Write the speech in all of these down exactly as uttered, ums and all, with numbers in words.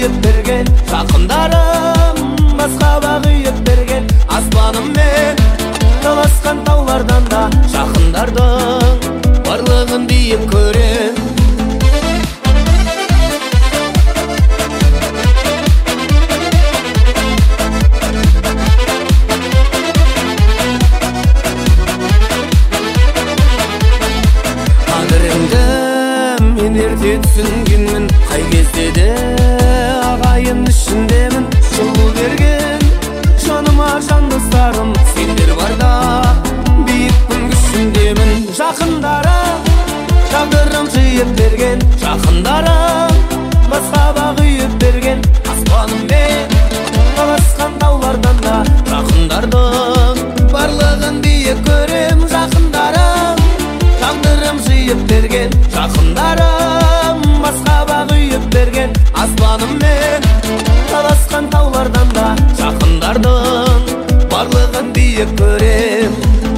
күйіп берген, жақындарым басқа бағыйып берген. Аспаным мен таласқан таулардан да жақындардың барлығын биік көрем. Қадіріңді мен ерте түсінгенмін, қай кезде де ағайын ішіндемін. Жылу берген жаныма жан достарым, сендер барда биікпін күшіндемін. Жақындарым тағдырын қиып берген, жақындарым басқа бағыйып берген. Аспаным мен таласқан таулардан да жақындардың барлығын биік көрем. Жақындарым тағдырым жиып берген, жақындарым басқа бағыйып берген. Аспаным мен таласқан таулардан да жақындардың барлығын биік көрем.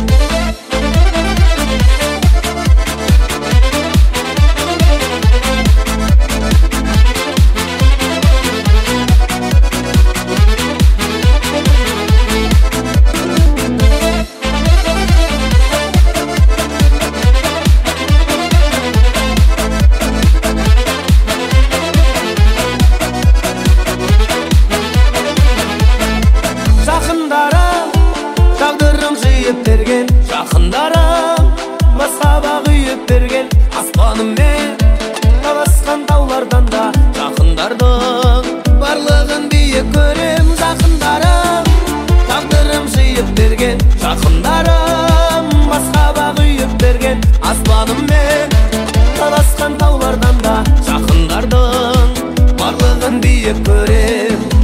Тағдырым жиып берген, жақындарым басқа бағыйып берген. Аспаным мен таласқан таулардан да жақындардың барлығын биік көрем. Жақындарым тағдырым жиып берген, жақындарым басқа бағыйып берген. Аспаным мен таласқан таулардан да жақындардың барлығын биік көрем.